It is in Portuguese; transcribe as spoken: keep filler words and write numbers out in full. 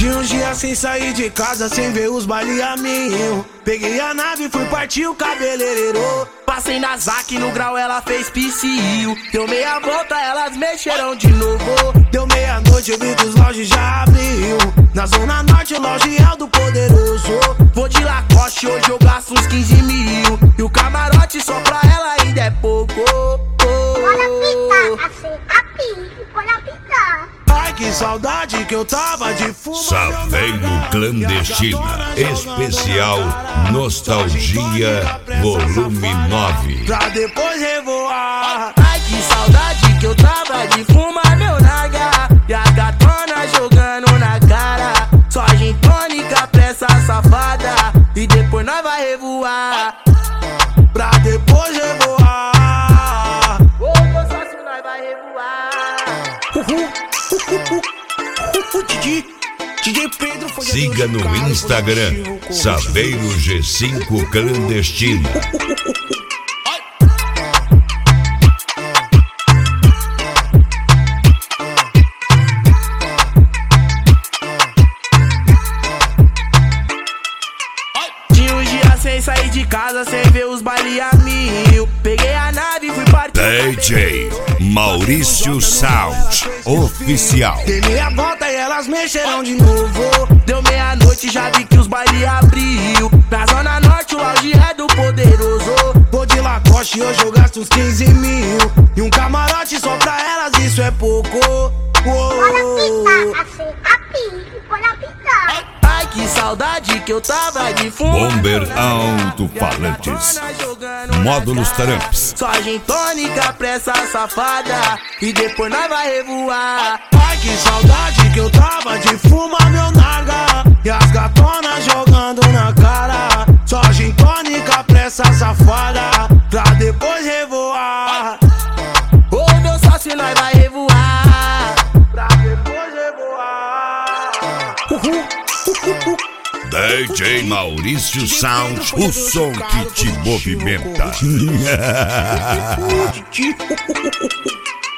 De uns dias sem sair de casa, sem ver os baleaminhos. Peguei a nave e fui partir o cabeleireiro. Passei na Zac, no grau ela fez piscio. Deu meia volta, elas mexeram de novo. Deu meia-noite, eu vi que os lojas já abriu. Na zona norte, o logial do poderoso. Vou de Lacoste, hoje eu gasto uns quinze mil. E o camarote só pra ela ainda é pouco. Olha a fita, assim, a pique, olha a fita. Ai, que saudade que eu tava de fumar. Saveiro Clandestina, especial Nostalgia, volume nove. Pra depois revoar. Ai, que saudade que eu tava de fumar meu naga. E a gatona jogando na cara. Só gin tônica pra essa safada. E depois nós vai revoar. Pra depois revoar. Ô, meu sócio, nós vai revoar. Uhul. D J Pedro foi. Siga no Instagram Saveiro G cinco Clandestina. Tinha uns dias sem sair de casa, sem ver os baleaminhos. Peguei a nave e fui partir. D J Maurício Sound Oficial. Dei meia volta e elas mexeram de novo. Deu meia-noite, já vi que os baile abriu. Na zona norte, o auge é do poderoso. Vou de Lacoste, hoje eu gasto uns quinze mil. E um camarote só pra elas, isso é pouco. Olha a fita, assim, a pique, olha a fita. Ai, que saudade que eu tava de fumar. Bomber Alto-Falantes, Módulos Tramps. Só gin tônica pra essa safada. E depois nós vai revoar. Ai, que saudade que eu tava de fumar meu naga. E as gatonas jogando na cara. Só gin tônica pra essa safada. Pra depois revoar. Ô, meu sócio, nós vai revoar. Pra depois revoar. Uhul. D J Maurício Sound, o som que te movimenta.